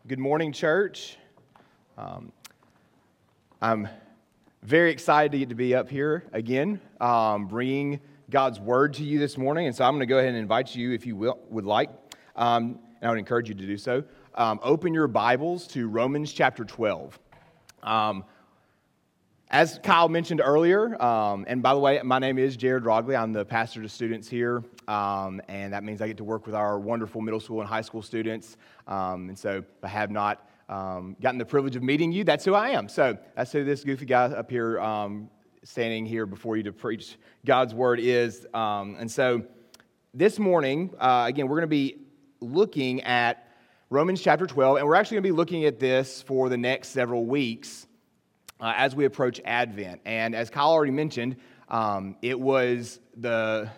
Good morning, church. I'm very excited to get to be up here again, bringing God's Word to you this morning. And so I'm going to go ahead and invite you, if you would like, and I would encourage you to do so, open your Bibles to Romans chapter 12. As Kyle mentioned earlier, and by the way, my name is Jared Rogley. I'm the pastor to students here, and that means I get to work with our wonderful middle school and high school students. And so if I have not gotten the privilege of meeting you, that's who I am. So that's who this goofy guy up here standing here before you to preach God's Word is. And so this morning, again, we're going to be looking at Romans chapter 12, and we're actually going to be looking at this for the next several weeks as we approach Advent. And as Kyle already mentioned, it was the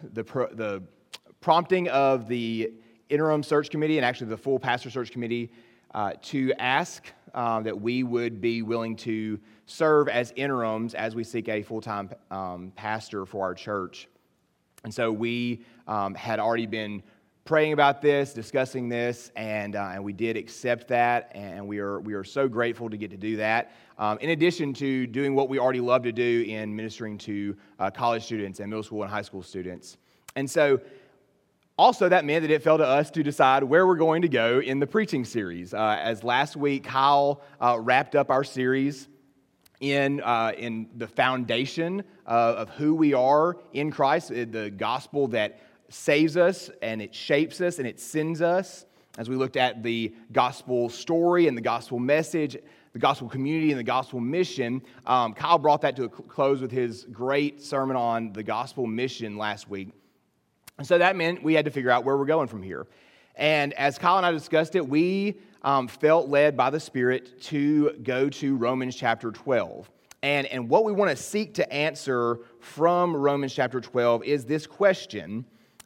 prompting of the interim search committee and actually the full pastor search committee to ask that we would be willing to serve as interims as we seek a full-time pastor for our church. And so we had already been praying about this, discussing this, and we did accept that, and we are so grateful to get to do that. In addition to doing what we already love to do in ministering to college students and middle school and high school students. And so also that meant that it fell to us to decide where we're going to go in the preaching series. As last week, Kyle wrapped up our series in the foundation of who we are in Christ, the gospel that saves us, and it shapes us, and it sends us. As we looked at the gospel story and the gospel message, the gospel community and the gospel mission, Kyle brought that to a close with his great sermon on the gospel mission last week. And so that meant we had to figure out where we're going from here. And as Kyle and I discussed it, we felt led by the Spirit to go to Romans chapter 12. And what we want to seek to answer from Romans chapter 12 is this question: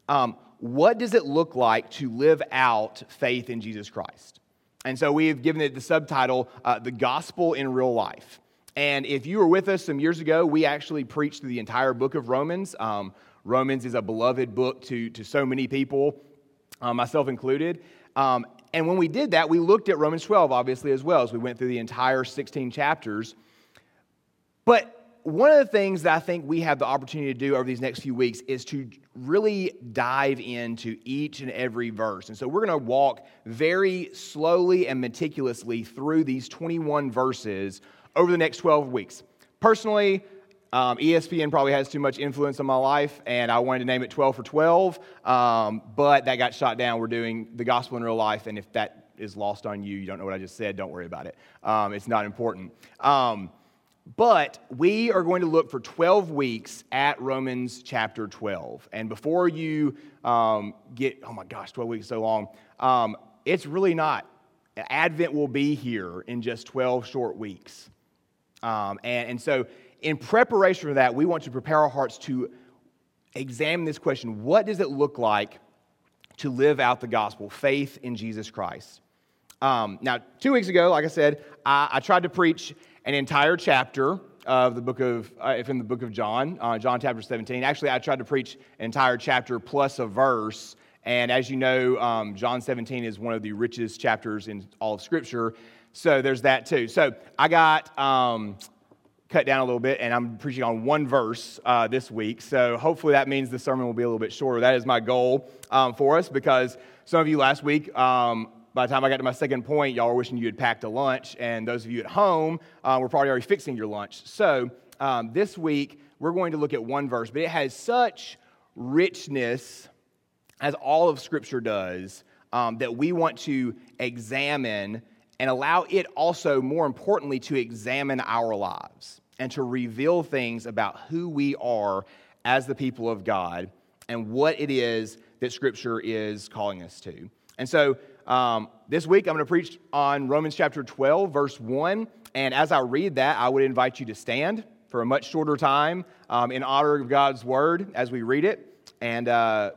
what does it look like to live out faith in Jesus Christ? And so we've given it the subtitle, The Gospel in Real Life. And if you were with us some years ago, we actually preached through the entire book of Romans. Romans is a beloved book to so many people, myself included. And when we did that, we looked at Romans 12, obviously, as well, as we went through the entire 16 chapters. But one of the things that I think we have the opportunity to do over these next few weeks is to really dive into each and every verse. And so we're going to walk very slowly and meticulously through these 21 verses over the next 12 weeks. Personally, ESPN probably has too much influence on my life, and I wanted to name it 12 for 12, but that got shot down. We're doing the gospel in real life, and if that is lost on you, you don't know what I just said, don't worry about it. It's not important. But we are going to look for 12 weeks at Romans chapter 12. And before you get, oh my gosh, 12 weeks is so long, it's really not. Advent will be here in just 12 short weeks. And so in preparation for that, we want to prepare our hearts to examine this question: what does it look like to live out the gospel, faith in Jesus Christ? Now, 2 weeks ago, like I said, I tried to preach an entire chapter of the book of, from the book of John, John chapter 17. Actually, I tried to preach an entire chapter plus a verse. And as you know, John 17 is one of the richest chapters in all of Scripture. So there's that too. So I got cut down a little bit, and I'm preaching on one verse this week. So hopefully that means the sermon will be a little bit shorter. That is my goal for us, because some of you last week, by the time I got to my second point, y'all were wishing you had packed a lunch, and those of you at home were probably already fixing your lunch. So this week, we're going to look at one verse, but it has such richness, as all of Scripture does, that we want to examine and allow it also, more importantly, to examine our lives and to reveal things about who we are as the people of God and what it is that Scripture is calling us to. And so this week, I'm going to preach on Romans chapter 12, verse 1. And as I read that, I would invite you to stand for a much shorter time in honor of God's Word as we read it. And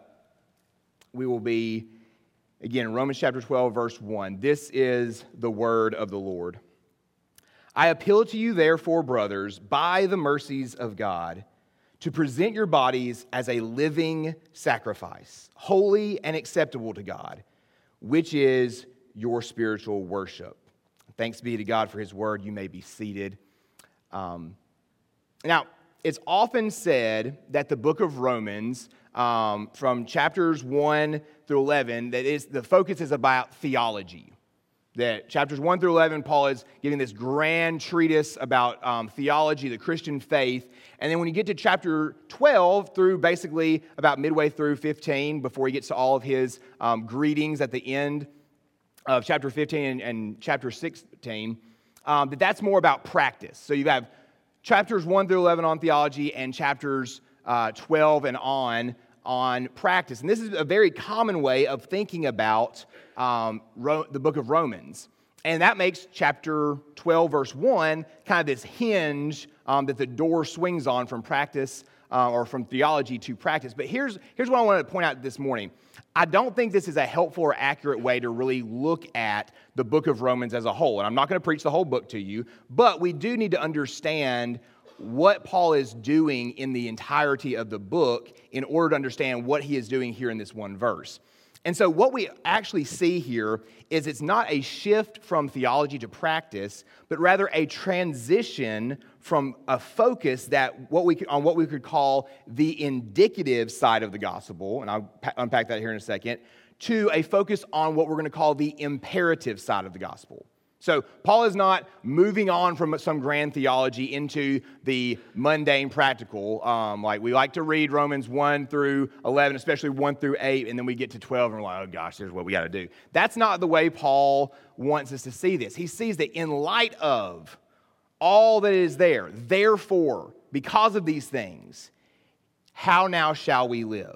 we will be, again, Romans chapter 12, verse 1. This is the word of the Lord. I appeal to you, therefore, brothers, by the mercies of God, to present your bodies as a living sacrifice, holy and acceptable to God, which is your spiritual worship. Thanks be to God for his word. You may be seated. Now, it's often said that the book of Romans, from chapters 1 through 11, the focus is about theology. That chapters 1 through 11, Paul is giving this grand treatise about theology, the Christian faith. And then when you get to chapter 12 through basically about midway through 15, before he gets to all of his greetings at the end of chapter 15 and chapter 16, that's more about practice. So you have chapters 1 through 11 on theology and chapters 12 and on practice. And this is a very common way of thinking about the book of Romans. And that makes chapter 12, verse 1, kind of this hinge that the door swings on from practice or from theology to practice. But here's what I wanted to point out this morning. I don't think this is a helpful or accurate way to really look at the book of Romans as a whole. And I'm not going to preach the whole book to you, but we do need to understand what Paul is doing in the entirety of the book in order to understand what he is doing here in this one verse. And so what we actually see here is it's not a shift from theology to practice, but rather a transition from a focus on what we could call the indicative side of the gospel, and I'll unpack that here in a second, to a focus on what we're going to call the imperative side of the gospel. So Paul is not moving on from some grand theology into the mundane practical. Like we like to read Romans 1 through 11, especially 1 through 8, and then we get to 12 and we're like, oh gosh, here's what we got to do. That's not the way Paul wants us to see this. He sees that in light of all that is there, therefore, because of these things, how now shall we live?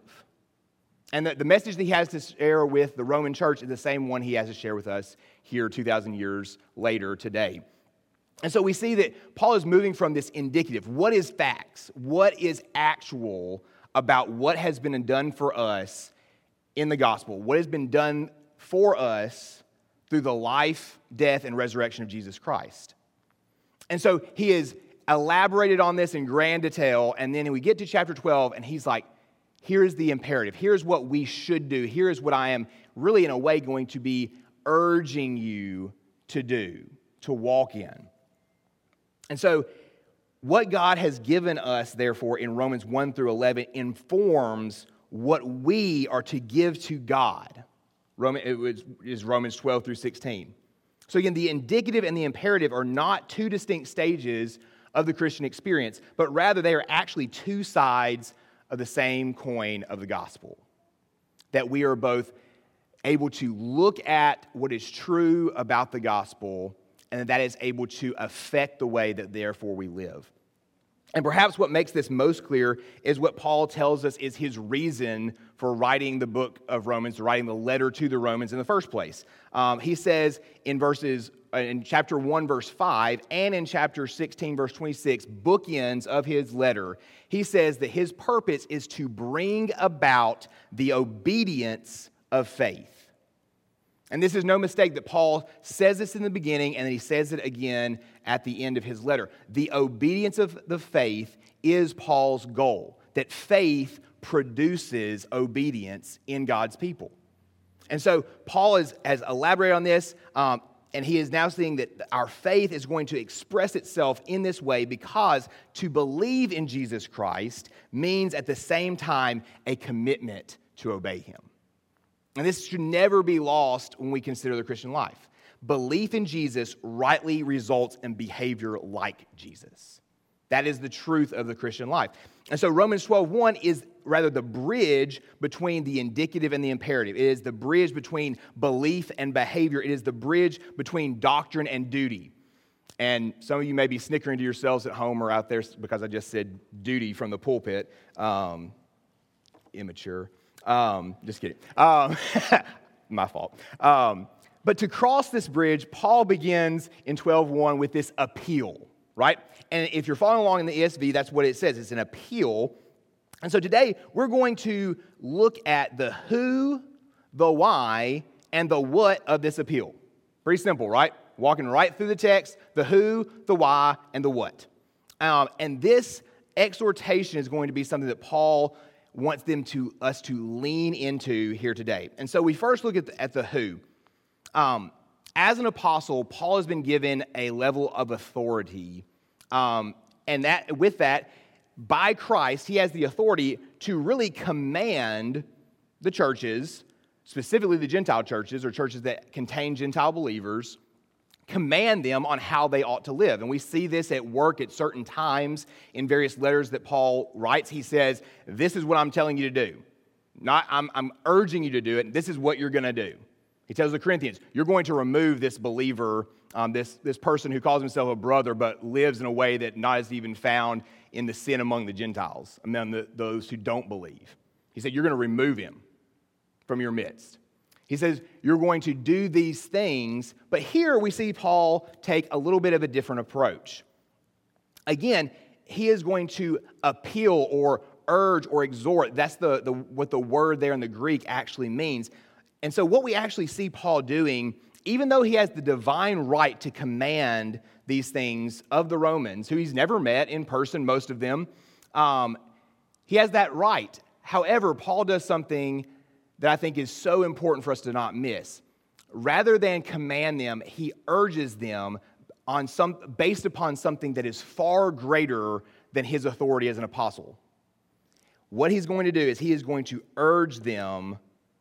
And the message that he has to share with the Roman church is the same one he has to share with us here 2,000 years later today. And so we see that Paul is moving from this indicative. What is facts? What is actual about what has been done for us in the gospel? What has been done for us through the life, death, and resurrection of Jesus Christ? And so he has elaborated on this in grand detail, and then we get to chapter 12, and he's like, here's the imperative. Here's what we should do. Here's what I am really, in a way, going to be urging you to do, to walk in. And so what God has given us, therefore, in Romans 1 through 11 informs what we are to give to God. It is Romans 12 through 16. So again, the indicative and the imperative are not two distinct stages of the Christian experience, but rather they are actually two sides of the same coin of the gospel. That we are both able to look at what is true about the gospel, and that is able to affect the way that therefore we live. And perhaps what makes this most clear is what Paul tells us is his reason for writing the book of Romans, writing the letter to the Romans in the first place. He says in chapter 1, verse 5, and in chapter 16, verse 26, bookends of his letter, he says that his purpose is to bring about the obedience of faith. And this is no mistake that Paul says this in the beginning and then he says it again at the end of his letter. The obedience of the faith is Paul's goal, that faith produces obedience in God's people. And so Paul has elaborated on this, and he is now seeing that our faith is going to express itself in this way because to believe in Jesus Christ means at the same time a commitment to obey him. And this should never be lost when we consider the Christian life. Belief in Jesus rightly results in behavior like Jesus. That is the truth of the Christian life. And so Romans 12:1 is rather the bridge between the indicative and the imperative. It is the bridge between belief and behavior. It is the bridge between doctrine and duty. And some of you may be snickering to yourselves at home or out there because I just said duty from the pulpit. Immature. Just kidding. My fault. But to cross this bridge, Paul begins in 12:1 with this appeal, right? And if you're following along in the ESV, that's what it says. It's an appeal. And so today, we're going to look at the who, the why, and the what of this appeal. Pretty simple, right? Walking right through the text, the who, the why, and the what. And this exhortation is going to be something that Paul wants us to lean into here today. And so we first look at the who. As an apostle, Paul has been given a level of authority, and with that, by Christ, he has the authority to really command the churches, specifically the Gentile churches or churches that contain Gentile believers, command them on how they ought to live. And we see this at work at certain times in various letters that Paul writes. He says, this is what I'm telling you to do. Not I'm urging you to do it. This is what you're going to do. He tells the Corinthians, you're going to remove this believer, this person who calls himself a brother but lives in a way that not is even found in the sin among the Gentiles, among those who don't believe. He said, you're going to remove him from your midst. He says, you're going to do these things, but here we see Paul take a little bit of a different approach. Again, he is going to appeal or urge or exhort. That's what the word there in the Greek actually means. And so what we actually see Paul doing, even though he has the divine right to command these things of the Romans, who he's never met in person, most of them, he has that right. However, Paul does something that I think is so important for us to not miss. Rather than command them, he urges them based upon something that is far greater than his authority as an apostle. What he's going to do is he is going to urge them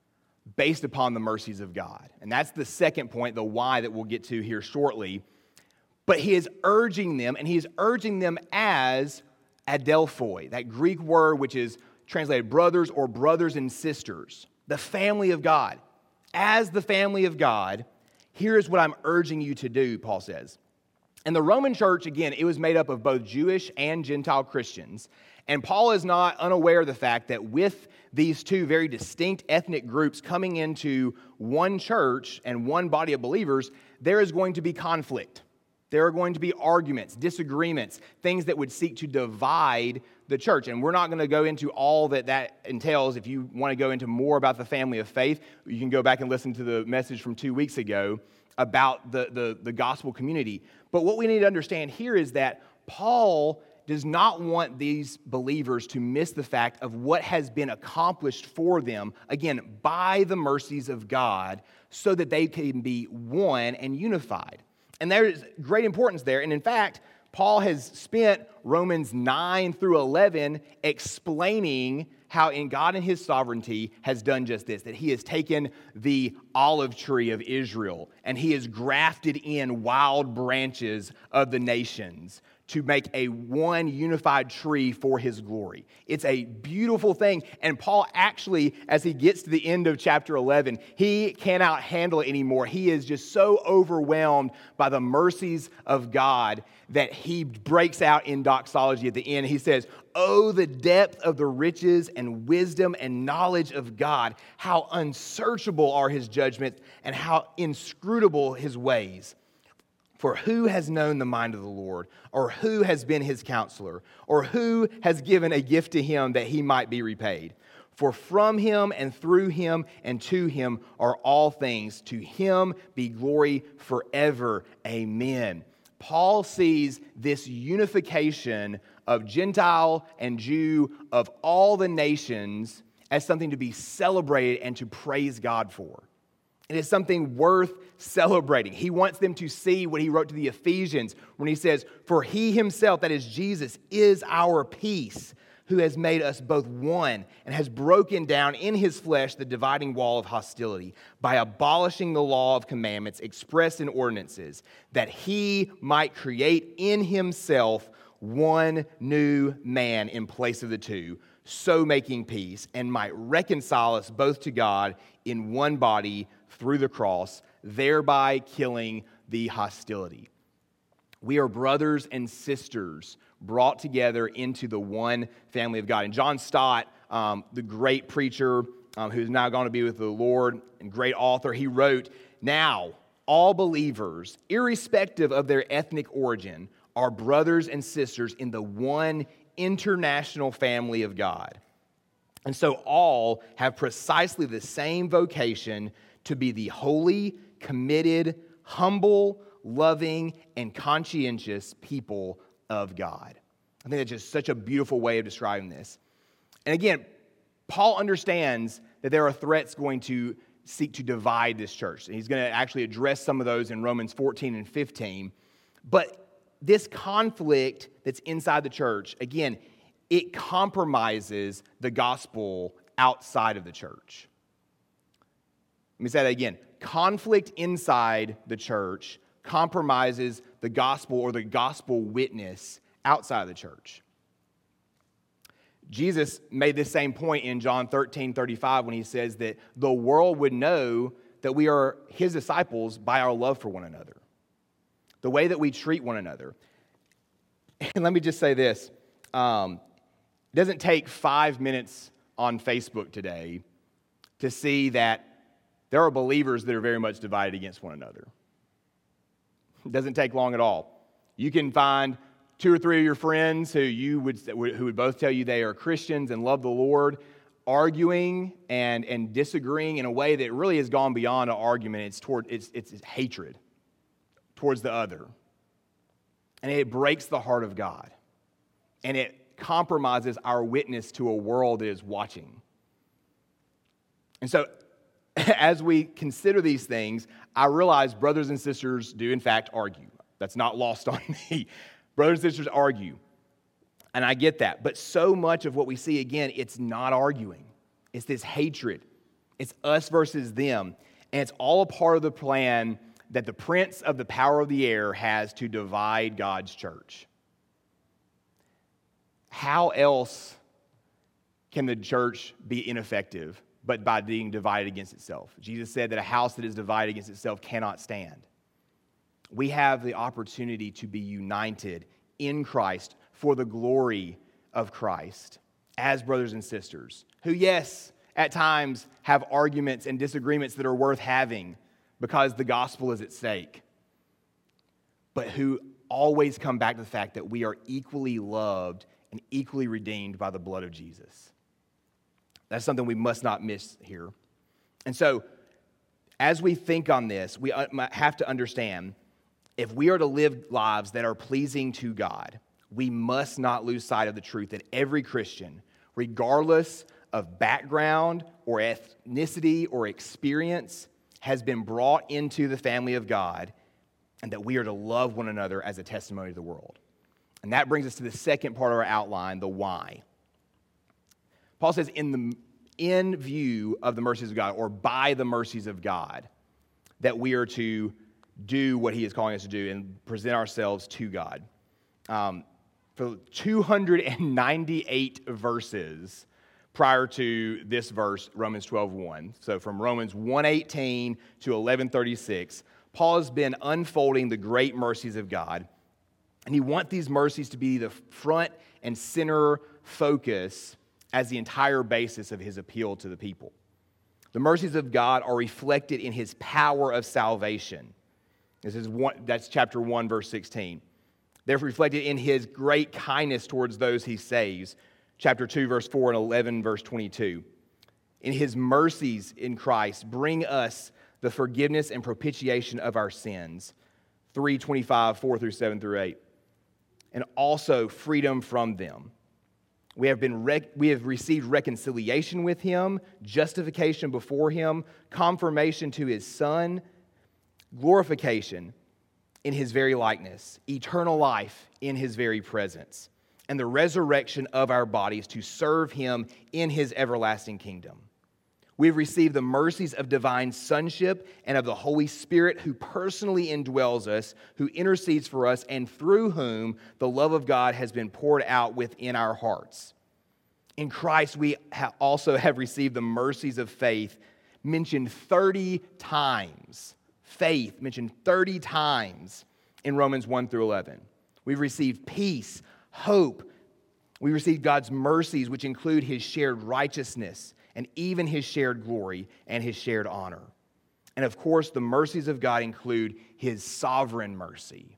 based upon the mercies of God. And that's the second point, the why that we'll get to here shortly. But he is urging them, and he is urging them as adelphoi, that Greek word which is translated brothers or brothers and sisters, the family of God. As the family of God, here is what I'm urging you to do, Paul says. And the Roman church, again, it was made up of both Jewish and Gentile Christians. And Paul is not unaware of the fact that with these two very distinct ethnic groups coming into one church and one body of believers, there is going to be conflict. There are going to be arguments, disagreements, things that would seek to divide the church. And we're not going to go into all that entails. If you want to go into more about the family of faith, you can go back and listen to the message from 2 weeks ago about the gospel community. But what we need to understand here is that Paul does not want these believers to miss the fact of what has been accomplished for them, again, by the mercies of God, so that they can be one and unified. And there is great importance there. And in fact, Paul has spent Romans 9 through 11 explaining how in God and his sovereignty has done just this, that he has taken the olive tree of Israel and he has grafted in wild branches of the nations to make a one unified tree for his glory. It's a beautiful thing. And Paul actually, as he gets to the end of chapter 11, he cannot handle it anymore. He is just so overwhelmed by the mercies of God that he breaks out in doxology at the end. He says, "Oh, the depth of the riches and wisdom and knowledge of God. How unsearchable are his judgments and how inscrutable his ways. For who has known the mind of the Lord, or who has been his counselor, or who has given a gift to him that he might be repaid? For from him and through him and to him are all things. To him be glory forever. Amen." Paul sees this unification of Gentile and Jew, of all the nations, as something to be celebrated and to praise God for. It is something worth celebrating. He wants them to see what he wrote to the Ephesians when he says, "For he himself," that is Jesus, "is our peace, who has made us both one and has broken down in his flesh the dividing wall of hostility by abolishing the law of commandments expressed in ordinances, that he might create in himself one new man in place of the two, so making peace, and might reconcile us both to God in one body through the cross, thereby killing the hostility." We are brothers and sisters brought together into the one family of God. And John Stott, the great preacher who's now going to be with the Lord and great author, he wrote, "Now, all believers, irrespective of their ethnic origin, are brothers and sisters in the one international family of God. And so all have precisely the same vocation to be the holy, committed, humble, loving, and conscientious people of God." I think that's just such a beautiful way of describing this. And again, Paul understands that there are threats going to seek to divide this church. And he's going to actually address some of those in Romans 14 and 15. But this conflict that's inside the church, again, it compromises the gospel outside of the church. Let me say that again. Conflict inside the church compromises the gospel or the gospel witness outside of the church. Jesus made this same point in John 13:35 when he says that the world would know that we are his disciples by our love for one another, the way that we treat one another. And let me just say this. It doesn't take 5 minutes on Facebook today to see that there are believers that are very much divided against one another. It doesn't take long at all. You can find 2 or 3 of your friends who would both tell you they are Christians and love the Lord, arguing and disagreeing in a way that really has gone beyond an argument. It's hatred towards the other. And it breaks the heart of God. And it compromises our witness to a world that is watching. And so, as we consider these things, I realize brothers and sisters do, in fact, argue. That's not lost on me. Brothers and sisters argue. And I get that. But so much of what we see, again, it's not arguing. It's this hatred. It's us versus them. And it's all a part of the plan that the prince of the power of the air has to divide God's church. How else can the church be ineffective but by being divided against itself? Jesus said that a house that is divided against itself cannot stand. We have the opportunity to be united in Christ for the glory of Christ as brothers and sisters who, yes, at times have arguments and disagreements that are worth having because the gospel is at stake, but who always come back to the fact that we are equally loved and equally redeemed by the blood of Jesus. That's something we must not miss here. And so, as we think on this, we have to understand, if we are to live lives that are pleasing to God, we must not lose sight of the truth that every Christian, regardless of background or ethnicity or experience, has been brought into the family of God, and that we are to love one another as a testimony to the world. And that brings us to the second part of our outline, the why. Paul says, in view of the mercies of God, or by the mercies of God, that we are to do what he is calling us to do and present ourselves to God. For 298 verses prior to this verse, Romans 12:1. So from Romans 1:18 to 11:36, Paul has been unfolding the great mercies of God. And he wants these mercies to be the front and center focus as the entire basis of his appeal to the people. The mercies of God are reflected in his power of salvation. That's chapter 1, verse 16. They're reflected in his great kindness towards those he saves. Chapter 2, verse 4 and 11, verse 22. In his mercies in Christ, bring us the forgiveness and propitiation of our sins. 3:25, 4 through 7 through 8. And also freedom from them. We have received reconciliation with him, justification before him, confirmation to his Son, glorification in his very likeness, eternal life in his very presence, and the resurrection of our bodies to serve him in his everlasting kingdom. We've received the mercies of divine sonship and of the Holy Spirit who personally indwells us, who intercedes for us, and through whom the love of God has been poured out within our hearts. In Christ, we also have received the mercies of faith, mentioned 30 times. Faith mentioned 30 times in Romans 1 through 11. We've received peace, hope. We received God's mercies, which include his shared righteousness and even his shared glory and his shared honor. And of course, the mercies of God include his sovereign mercy.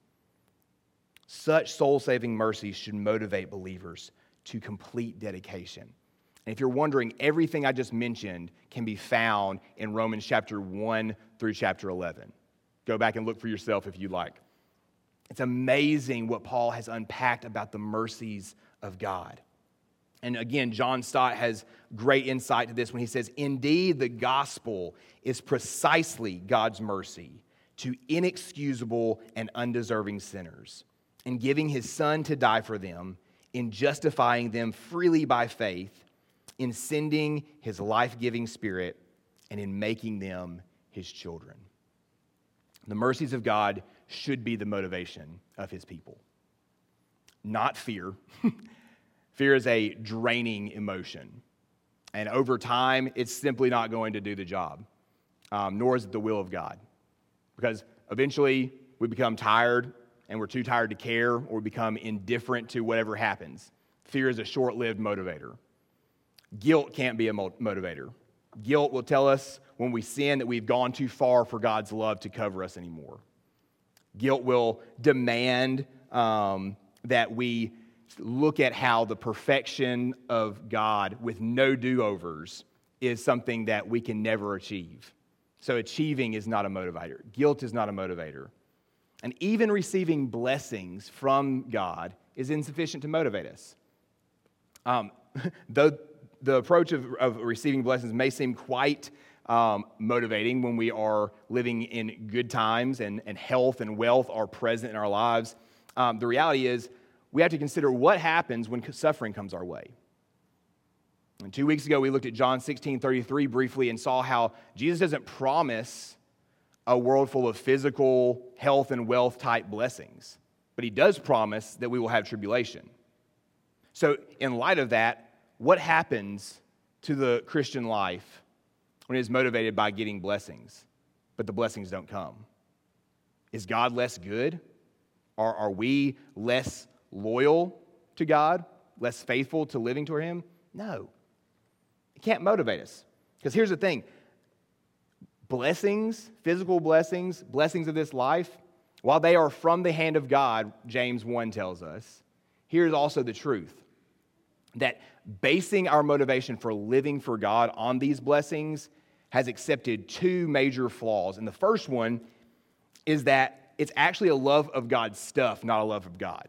Such soul-saving mercies should motivate believers to complete dedication. And if you're wondering, everything I just mentioned can be found in Romans chapter 1 through chapter 11. Go back and look for yourself if you like. It's amazing what Paul has unpacked about the mercies of God. And again, John Stott has great insight to this when he says, "Indeed, the gospel is precisely God's mercy to inexcusable and undeserving sinners, in giving his Son to die for them, in justifying them freely by faith, in sending his life-giving Spirit, and in making them his children." The mercies of God should be the motivation of his people, not fear. Fear is a draining emotion, and over time, it's simply not going to do the job, nor is it the will of God, because eventually we become tired, and we're too tired to care, or we become indifferent to whatever happens. Fear is a short-lived motivator. Guilt can't be a motivator. Guilt will tell us when we sin that we've gone too far for God's love to cover us anymore. Guilt will demand that we look at how the perfection of God with no do-overs is something that we can never achieve. So achieving is not a motivator. Guilt is not a motivator. And even receiving blessings from God is insufficient to motivate us. Though the approach of receiving blessings may seem quite motivating when we are living in good times and health and wealth are present in our lives, the reality is we have to consider what happens when suffering comes our way. And 2 weeks ago, we looked at John 16:33 briefly and saw how Jesus doesn't promise a world full of physical health and wealth type blessings, but he does promise that we will have tribulation. So in light of that, what happens to the Christian life when it is motivated by getting blessings, but the blessings don't come? Is God less good? Are we less loyal to God, less faithful to living toward him? No. It can't motivate us. Because here's the thing. Blessings, physical blessings, blessings of this life, while they are from the hand of God, James 1 tells us, here's also the truth. That basing our motivation for living for God on these blessings has accepted two major flaws. And the first one is that it's actually a love of God's stuff, not a love of God.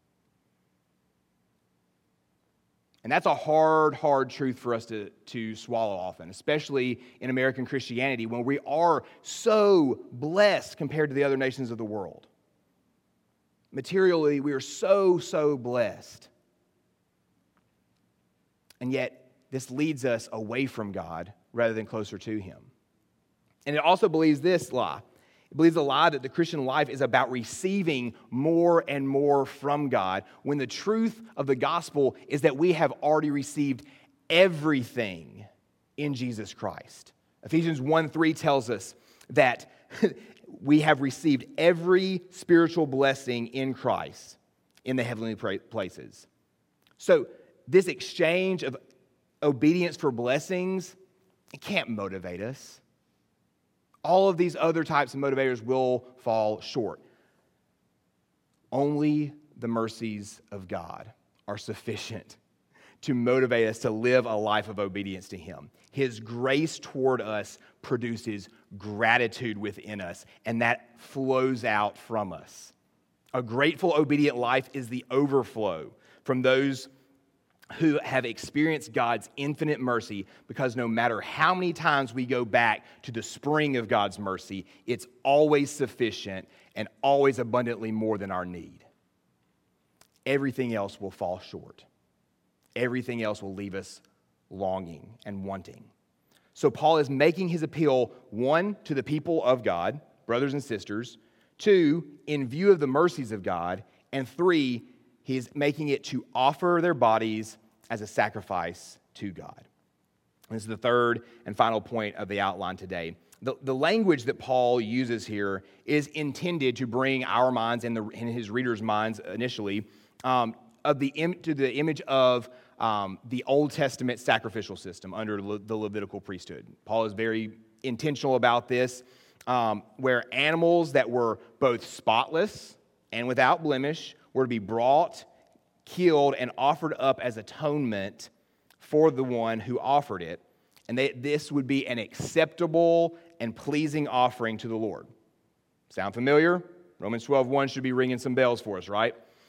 And that's a hard truth for us to swallow often, especially in American Christianity when we are so blessed compared to the other nations of the world. Materially, we are so blessed. And yet, this leads us away from God rather than closer to him. And it also believes this lie. It believes the lie that the Christian life is about receiving more and more from God, when the truth of the gospel is that we have already received everything in Jesus Christ. Ephesians 1:3 tells us that we have received every spiritual blessing in Christ in the heavenly places. So this exchange of obedience for blessings, it can't motivate us. All of these other types of motivators will fall short. Only the mercies of God are sufficient to motivate us to live a life of obedience to him. His grace toward us produces gratitude within us, and that flows out from us. A grateful, obedient life is the overflow from those who have experienced God's infinite mercy, because no matter how many times we go back to the spring of God's mercy, it's always sufficient and always abundantly more than our need. Everything else will fall short. Everything else will leave us longing and wanting. So Paul is making his appeal, one, to the people of God, brothers and sisters, two, in view of the mercies of God, and three, he's making it to offer their bodies as a sacrifice to God. And this is the third and final point of the outline today. The language that Paul uses here is intended to bring our minds and his readers' minds initially to the image of the Old Testament sacrificial system under the Levitical priesthood. Paul is very intentional about this, where animals that were both spotless and without blemish were to be brought, killed, and offered up as atonement for the one who offered it. And this would be an acceptable and pleasing offering to the Lord. Sound familiar? Romans 12:1 should be ringing some bells for us, right?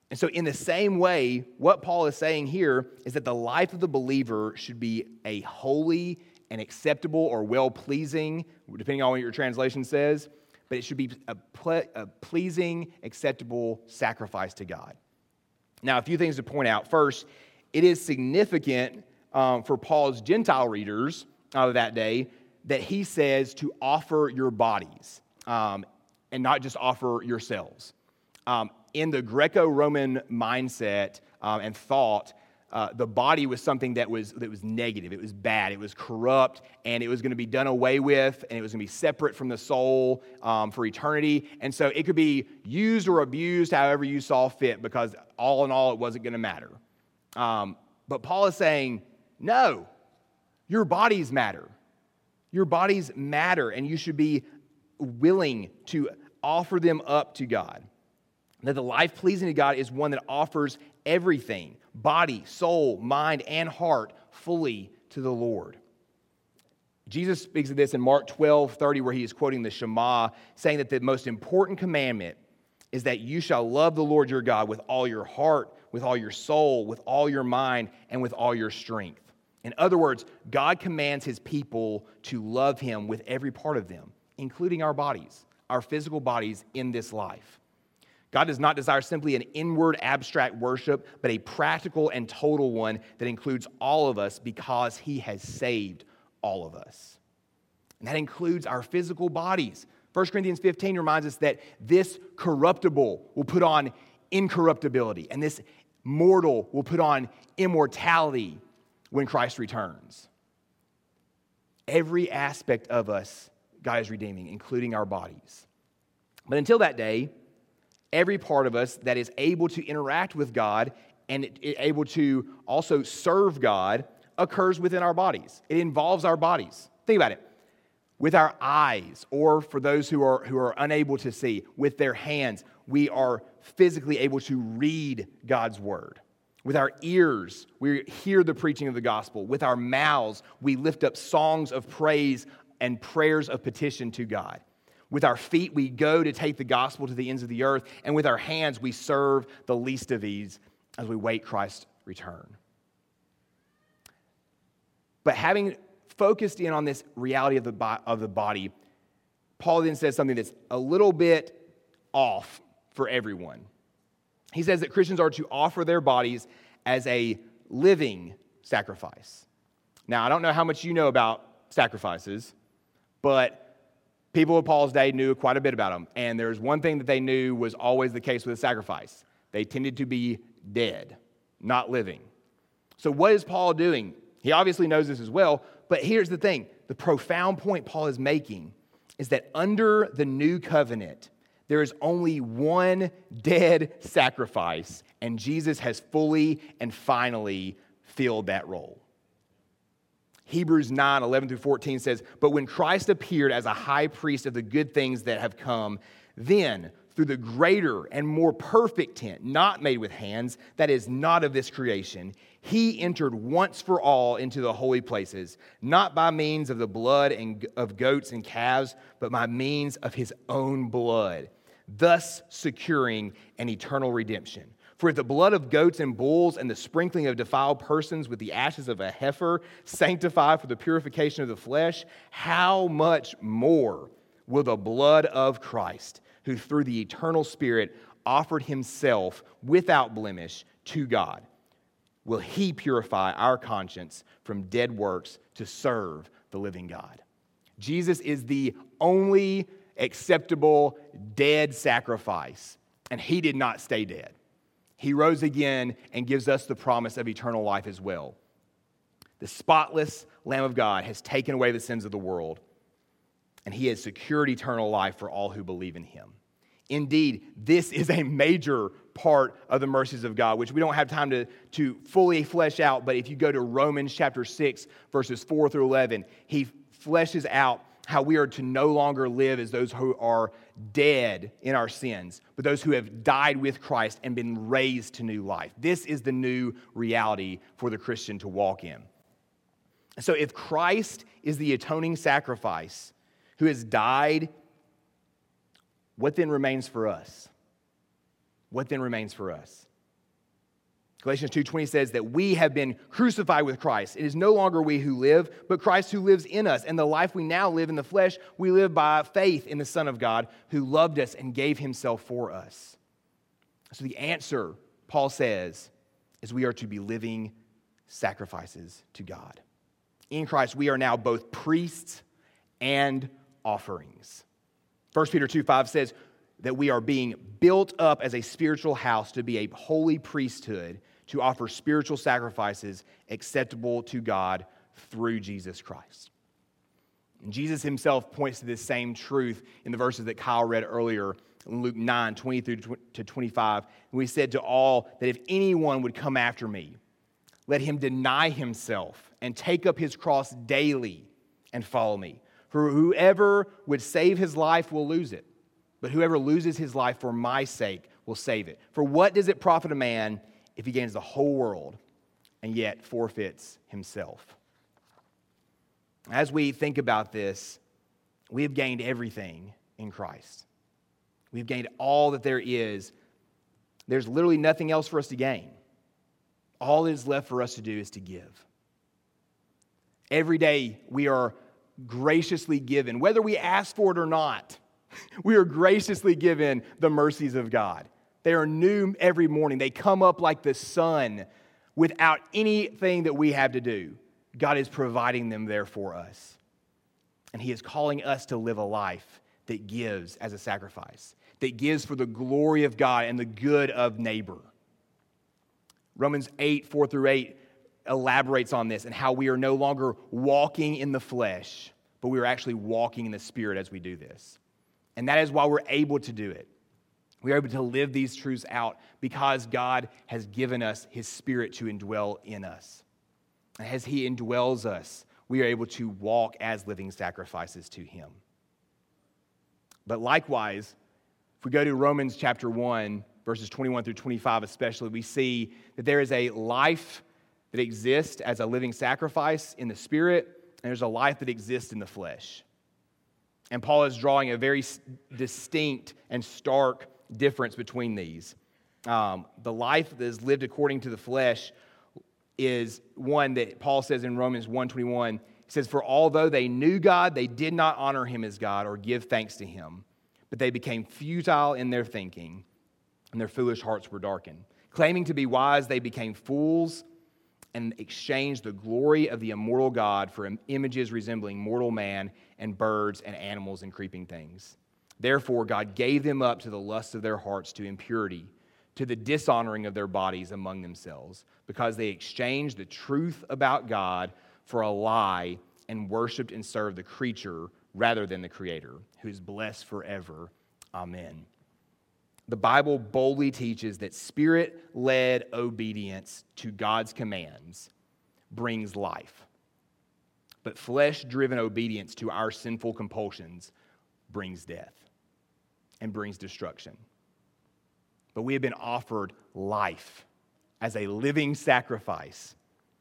And so in the same way, what Paul is saying here is that the life of the believer should be a holy and acceptable or well-pleasing, depending on what your translation says, but it should be a pleasing, acceptable sacrifice to God. Now, a few things to point out. First, it is significant for Paul's Gentile readers of that day that he says to offer your bodies and not just offer yourselves. In the Greco-Roman mindset and thought, the body was something that was negative. It was bad. It was corrupt, and it was going to be done away with, and it was going to be separate from the soul for eternity. And so it could be used or abused however you saw fit, because all in all, it wasn't going to matter. But Paul is saying, no, your bodies matter. Your bodies matter, and you should be willing to offer them up to God. That the life pleasing to God is one that offers everything, body, soul, mind, and heart, fully to the Lord. Jesus speaks of this in Mark 12:30, where he is quoting the Shema, saying that the most important commandment is that you shall love the Lord your God with all your heart, with all your soul, with all your mind, and with all your strength. In other words, God commands his people to love him with every part of them, including our bodies, our physical bodies in this life. God does not desire simply an inward abstract worship, but a practical and total one that includes all of us because he has saved all of us. And that includes our physical bodies. 1 Corinthians 15 reminds us that this corruptible will put on incorruptibility, and this mortal will put on immortality when Christ returns. Every aspect of us, God is redeeming, including our bodies. But until that day, every part of us that is able to interact with God and able to also serve God occurs within our bodies. It involves our bodies. Think about it. With our eyes, or for those who are unable to see, with their hands, we are physically able to read God's word. With our ears, we hear the preaching of the gospel. With our mouths, we lift up songs of praise and prayers of petition to God. With our feet, we go to take the gospel to the ends of the earth. And with our hands, we serve the least of these as we wait Christ's return. But having focused in on this reality of the body, Paul then says something that's a little bit off for everyone. He says that Christians are to offer their bodies as a living sacrifice. Now, I don't know how much you know about sacrifices, but people of Paul's day knew quite a bit about them. And there's one thing that they knew was always the case with a sacrifice. They tended to be dead, not living. So what is Paul doing? He obviously knows this as well, but here's the thing. The profound point Paul is making is that under the new covenant, there is only one dead sacrifice, and Jesus has fully and finally filled that role. Hebrews 9:11-14 says, "But when Christ appeared as a high priest of the good things that have come, then through the greater and more perfect tent, not made with hands, that is not of this creation, he entered once for all into the holy places, not by means of the blood of goats and calves, but by means of his own blood, thus securing an eternal redemption. For if the blood of goats and bulls and the sprinkling of defiled persons with the ashes of a heifer sanctify for the purification of the flesh, how much more will the blood of Christ, who through the eternal Spirit offered himself without blemish to God, will he purify our conscience from dead works to serve the living God?" Jesus is the only acceptable dead sacrifice, and he did not stay dead. He rose again and gives us the promise of eternal life as well. The spotless Lamb of God has taken away the sins of the world, and he has secured eternal life for all who believe in him. Indeed, this is a major part of the mercies of God, which we don't have time to fully flesh out, but if you go to Romans chapter 6, verses 4-11, he fleshes out how we are to no longer live as those who are dead in our sins, but those who have died with Christ and been raised to new life. This is the new reality for the Christian to walk in. So if Christ is the atoning sacrifice who has died, what then remains for us? What then remains for us? Galatians 2:20 says that we have been crucified with Christ. It is no longer we who live, but Christ who lives in us. And the life we now live in the flesh, we live by faith in the Son of God who loved us and gave himself for us. So the answer, Paul says, is we are to be living sacrifices to God. In Christ, we are now both priests and offerings. 1 Peter 2:5 says that we are being built up as a spiritual house to be a holy priesthood, to offer spiritual sacrifices acceptable to God through Jesus Christ. And Jesus himself points to this same truth in the verses that Kyle read earlier, in Luke 9:20 through to 25. And we said to all that if anyone would come after me, let him deny himself and take up his cross daily and follow me. For whoever would save his life will lose it, but whoever loses his life for my sake will save it. For what does it profit a man if he gains the whole world and yet forfeits himself? As we think about this, we have gained everything in Christ. We've gained all that there is. There's literally nothing else for us to gain. All that is left for us to do is to give. Every day we are graciously given, whether we ask for it or not. We are graciously given the mercies of God. They are new every morning. They come up like the sun without anything that we have to do. God is providing them there for us. And he is calling us to live a life that gives as a sacrifice, that gives for the glory of God and the good of neighbor. Romans 8:4 through 8 elaborates on this and how we are no longer walking in the flesh, but we are actually walking in the Spirit as we do this. And that is why we're able to do it. We are able to live these truths out because God has given us his Spirit to indwell in us. And as he indwells us, we are able to walk as living sacrifices to him. But likewise, if we go to Romans chapter 1, verses 21 through 25 especially, we see that there is a life that exists as a living sacrifice in the Spirit, and there's a life that exists in the flesh. And Paul is drawing a very distinct and stark difference between these. The life that is lived according to the flesh is one that Paul says in Romans 1:21. He says, "For although they knew God, they did not honor him as God or give thanks to him, but they became futile in their thinking, and their foolish hearts were darkened. Claiming to be wise, they became fools and exchanged the glory of the immortal God for images resembling mortal man and birds and animals and creeping things. Therefore, God gave them up to the lust of their hearts, to impurity, to the dishonoring of their bodies among themselves, because they exchanged the truth about God for a lie and worshiped and served the creature rather than the Creator, who is blessed forever. Amen." The Bible boldly teaches that Spirit-led obedience to God's commands brings life, but flesh-driven obedience to our sinful compulsions brings death and brings destruction. But we have been offered life as a living sacrifice.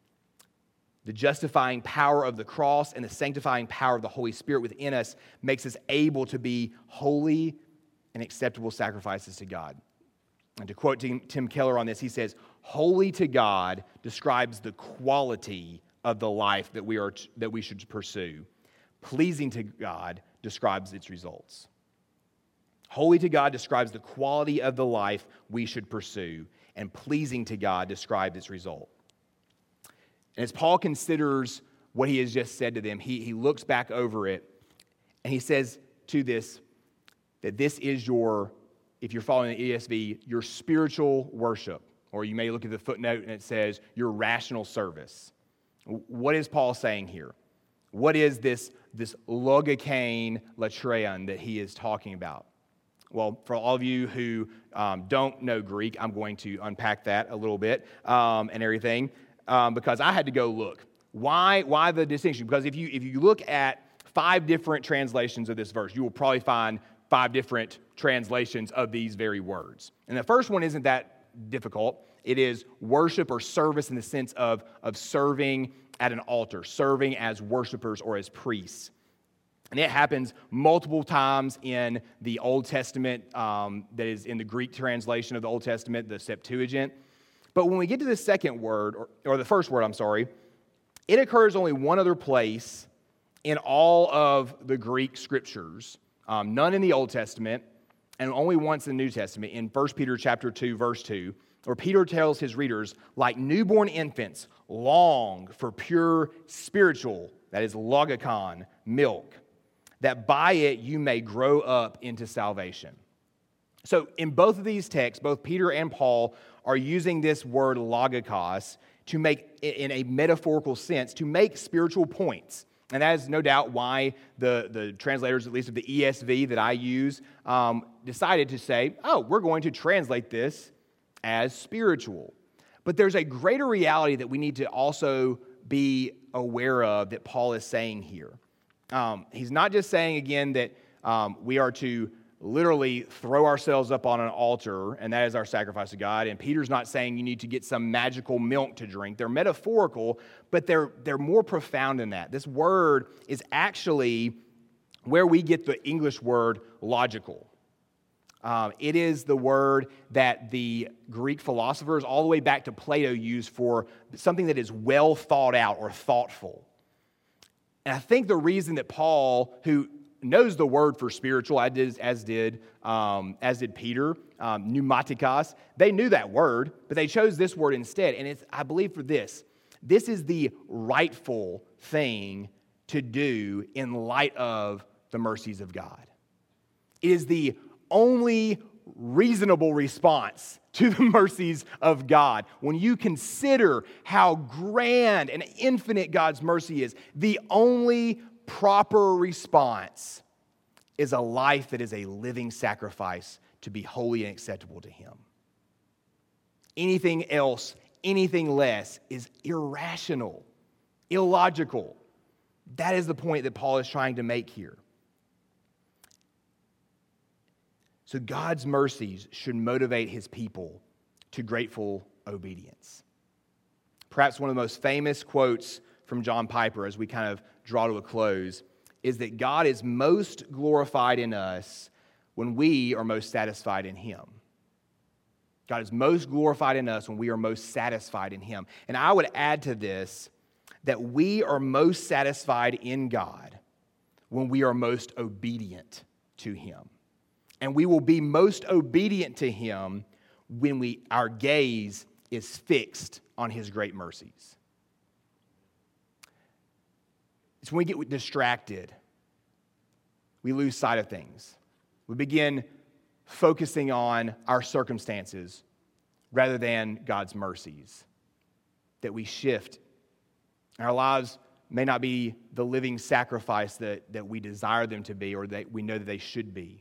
The justifying power of the cross and the sanctifying power of the Holy Spirit within us makes us able to be holy and acceptable sacrifices to God. And to quote Tim Keller on this, he says, "Holy to God describes the quality of the life that we should pursue. Pleasing to God describes its results." Holy to God describes the quality of the life we should pursue, and pleasing to God describes its result. And as Paul considers what he has just said to them, he looks back over it, and he says to this, that this is your, if you're following the ESV, your spiritual worship. Or you may look at the footnote and it says your rational service. What is Paul saying here? What is this logikane latrein that he is talking about? Well, for all of you who don't know Greek, I'm going to unpack that a little bit and everything because I had to go look. Why the distinction? Because if you look at 5 different translations of this verse, you will probably find 5 different translations of these very words. And the first one isn't that difficult. It is worship or service in the sense of serving at an altar, serving as worshipers or as priests. And it happens multiple times in the Old Testament, that is in the Greek translation of the Old Testament, the Septuagint. But when we get to the second word, or the first word, it occurs only one other place in all of the Greek scriptures, none in the Old Testament, and only once in the New Testament, in 1 Peter chapter 2, verse 2, where Peter tells his readers, like newborn infants, long for pure spiritual, that is logikon, milk, that by it you may grow up into salvation. So in both of these texts, both Peter and Paul are using this word logikos to make, in a metaphorical sense, to make spiritual points. And that is no doubt why the translators, at least of the ESV that I use, decided to say, we're going to translate this as spiritual. But there's a greater reality that we need to also be aware of that Paul is saying here. He's not just saying, again, that we are to literally throw ourselves up on an altar, and that is our sacrifice to God. And Peter's not saying you need to get some magical milk to drink. They're metaphorical, but they're more profound than that. This word is actually where we get the English word logical. It is the word that the Greek philosophers, all the way back to Plato, used for something that is well thought out or thoughtful. And I think the reason that Paul, who knows the word for spiritual, as did Peter, pneumatikos. They knew that word, but they chose this word instead. And it's, I believe, for this. This is the rightful thing to do in light of the mercies of God. It is the only reasonable response to the mercies of God. When you consider how grand and infinite God's mercy is, the only proper response is a life that is a living sacrifice to be holy and acceptable to Him. Anything else, anything less is irrational, illogical. That is the point that Paul is trying to make here. So God's mercies should motivate His people to grateful obedience. Perhaps one of the most famous quotes from John Piper as we kind of draw to a close is that God is most glorified in us when we are most satisfied in Him. God is most glorified in us when we are most satisfied in Him. And I would add to this that we are most satisfied in God when we are most obedient to Him. And we will be most obedient to Him when our gaze is fixed on His great mercies. It's when we get distracted, we lose sight of things. We begin focusing on our circumstances rather than God's mercies, that we shift. Our lives may not be the living sacrifice that we desire them to be or that we know that they should be.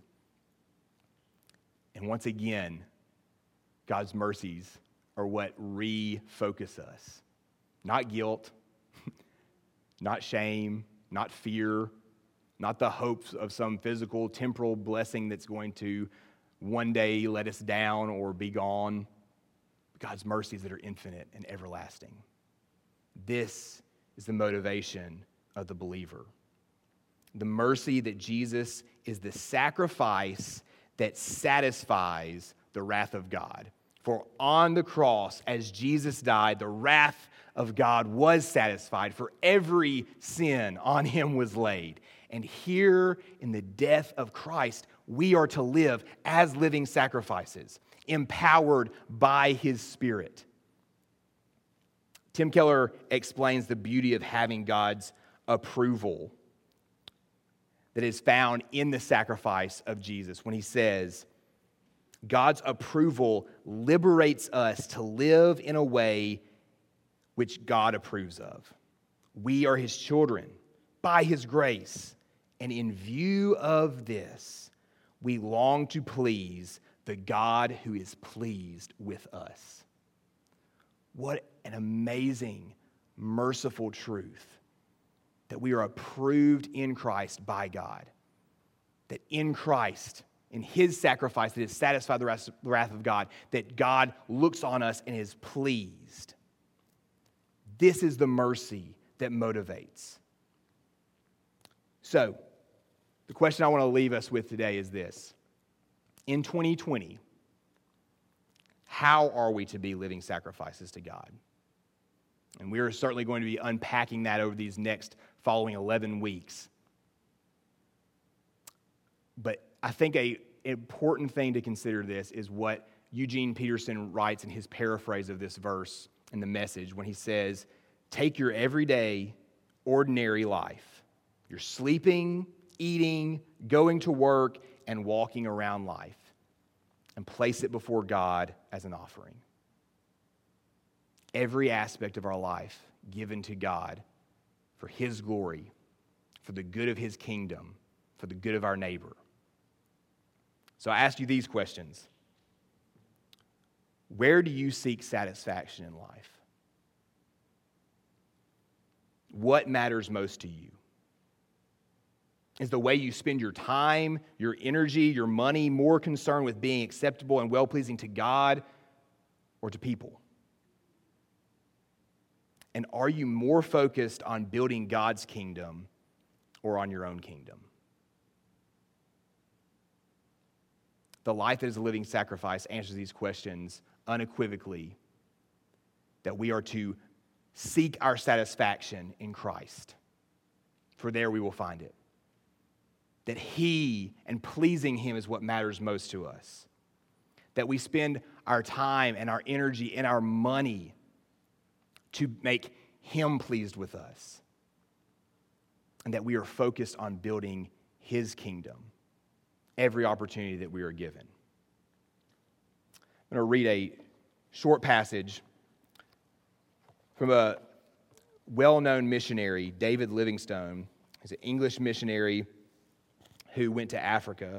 And once again, God's mercies are what refocus us. Not guilt, not shame, not fear, not the hopes of some physical, temporal blessing that's going to one day let us down or be gone. God's mercies that are infinite and everlasting. This is the motivation of the believer. The mercy that Jesus is the sacrifice that satisfies the wrath of God. For on the cross, as Jesus died, the wrath of God was satisfied, for every sin on Him was laid. And here in the death of Christ, we are to live as living sacrifices, empowered by His Spirit. Tim Keller explains the beauty of having God's approval that is found in the sacrifice of Jesus when he says, God's approval liberates us to live in a way which God approves of. We are His children by His grace, and in view of this, we long to please the God who is pleased with us. What an amazing, merciful truth that we are approved in Christ by God. That in Christ, in His sacrifice that has satisfied the wrath of God, that God looks on us and is pleased. This is the mercy that motivates. So, the question I want to leave us with today is this. In 2020, how are we to be living sacrifices to God? And we're certainly going to be unpacking that over these next following 11 weeks. But I think an important thing to consider this is what Eugene Peterson writes in his paraphrase of this verse in the Message when he says, take your everyday, ordinary life, your sleeping, eating, going to work, and walking around life, and place it before God as an offering. Every aspect of our life given to God for His glory, for the good of His kingdom, for the good of our neighbor. So I ask you these questions. Where do you seek satisfaction in life? What matters most to you? Is the way you spend your time, your energy, your money more concerned with being acceptable and well-pleasing to God or to people? And are you more focused on building God's kingdom or on your own kingdom? The life that is a living sacrifice answers these questions unequivocally, that we are to seek our satisfaction in Christ, for there we will find it. That He and pleasing Him is what matters most to us. That we spend our time and our energy and our money to make Him pleased with us. And that we are focused on building His kingdom every opportunity that we are given. I'm going to read a short passage from a well-known missionary, David Livingstone. He's an English missionary who went to Africa.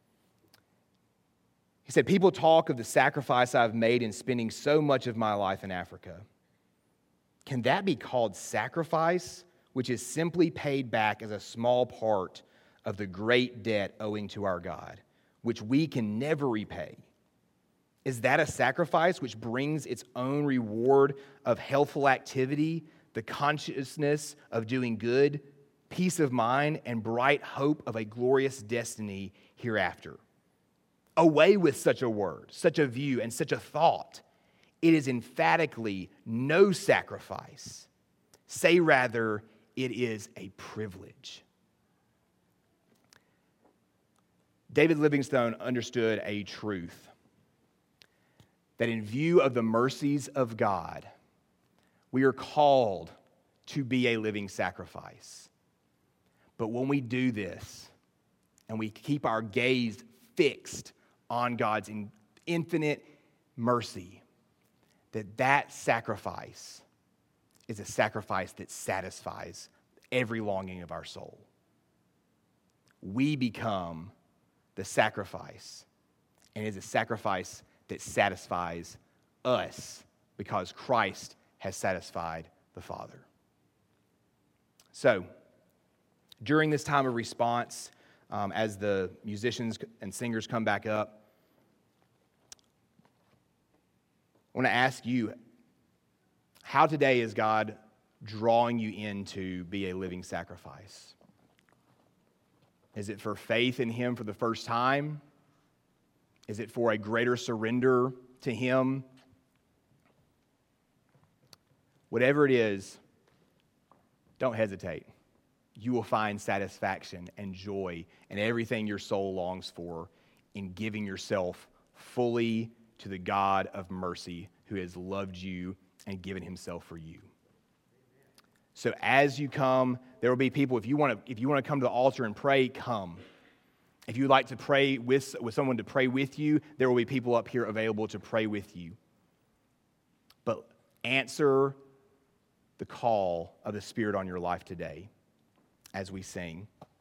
He said, people talk of the sacrifice I've made in spending so much of my life in Africa. Can that be called sacrifice, which is simply paid back as a small part of the great debt owing to our God, which we can never repay? Is that a sacrifice which brings its own reward of healthful activity, the consciousness of doing good, peace of mind, and bright hope of a glorious destiny hereafter? Away with such a word, such a view, and such a thought. It is emphatically no sacrifice. Say rather, it is a privilege. David Livingstone understood a truth that in view of the mercies of God, we are called to be a living sacrifice. But when we do this and we keep our gaze fixed on God's infinite mercy, that sacrifice is a sacrifice that satisfies every longing of our soul. We become the sacrifice, and it is a sacrifice that satisfies us because Christ has satisfied the Father. So, during this time of response, as the musicians and singers come back up, I want to ask you, how today is God drawing you in to be a living sacrifice? Is it for faith in Him for the first time? Is it for a greater surrender to Him? Whatever it is, don't hesitate. You will find satisfaction and joy in everything your soul longs for in giving yourself fully to the God of mercy who has loved you and given Himself for you. So as you come, there will be people, if you want to come to the altar and pray, come. If you would like to pray with someone to pray with you, there will be people up here available to pray with you. But answer the call of the Spirit on your life today as we sing.